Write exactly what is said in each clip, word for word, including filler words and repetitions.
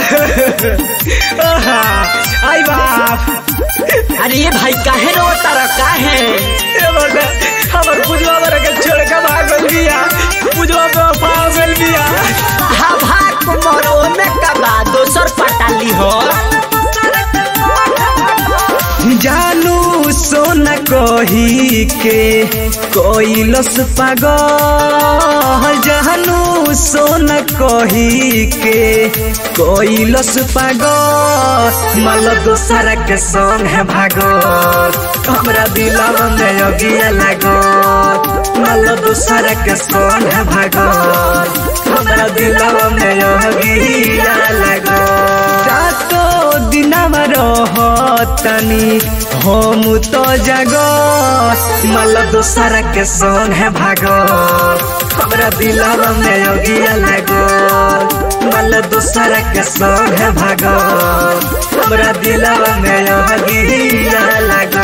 आई बाप। अरे ये भाई काहे रो तारा काहे? हमर पूजवा बरा के छोड़ के भागल बिया, पूजवा पे पागल बिया। हा भाग कुमारो में कबा दोसर पटाली हो। जानू सोना कही के कोइलस पागल, जानू सोना कही के कोइलस पागल, माल दोसरा के संग है भागो, हमरा दिलवा में अगिया लागो, माल दोसरा के संग है भागो, हमरा दिलवा में अगिया लागो। रातो दिनवा रहतनी हम तो जागो, माल दोसरा के संग है भागो, हमरा दिलवा में अगिया लागो, माल दोसरा के संग है भागो, हमरा दिलवा में अगिया लागो।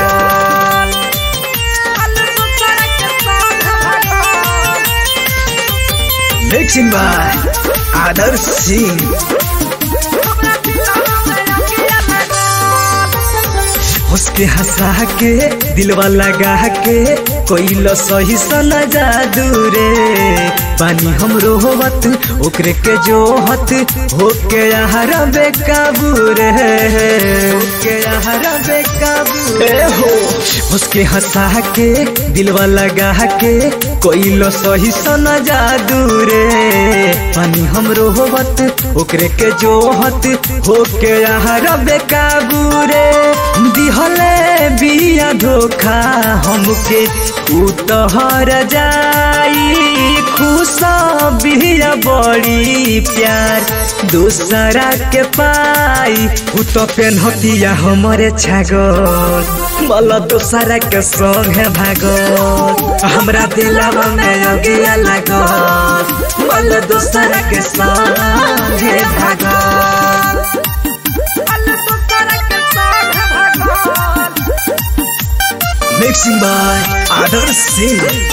Mixing by Adarsh Singh. उसके हंसा के दिलवा लगा के कोई सही सना जादू रे, पानी हम रोवत ओकरे के जोहत होके यार बेकाबू रे, होके यार बेकाबू रे हो। उसके हंसा के दिलवा लगा के कोई सही सना जादू रे, पानी हम रोवत ओकरे के जोहत होके यार बेकाबू रे। दिहले बिया धोखा हमके उतहर जाई, खुश बिया बड़ी प्यार दूसरा के पाई, उ तो पेन्हतिया हमरे छागल, मल दूसरा के संग है भागल, हमरा दिलवा में अगिया लागल, मल दूसरा के संग है भागल। Mixing by Adarsh Singh.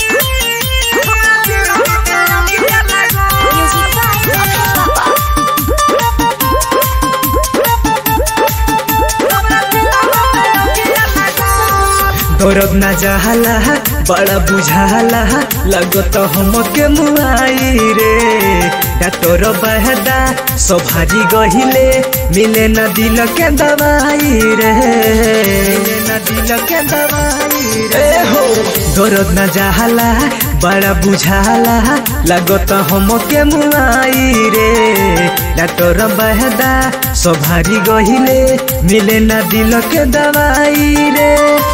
दौरब न जहाला बड़ा बुझाला, लगत हमके मुआई रे, डॉक्टर बहदा सभारी गहिले, मिले न दिल के दवाई रे, मिले न दिल के दवाई रे हो। दौरब न जहाला बड़ा बुझाला, लगत हमके मुआई रे, डॉक्टर बहदा सभारी गहिले, मिले न दिल के दवाई रे।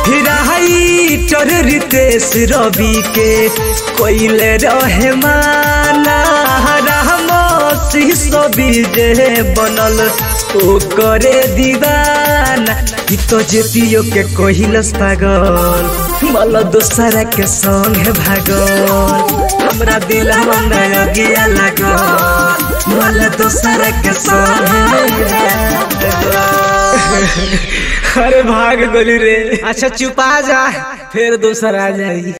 चर रितेश रवि के कोइले रहे माना, राम शिशो विजय बनल ओ करे दीवाना, तो जेतियो के कोहिलस पागल, मल दोसरा के संग है भागल, हमरा दिलवा में अगिया लागल, मल दोसरा के संग है। अरे भाग गोली रे। अच्छा चुपा जा, फिर दूसरा आ जाएगी।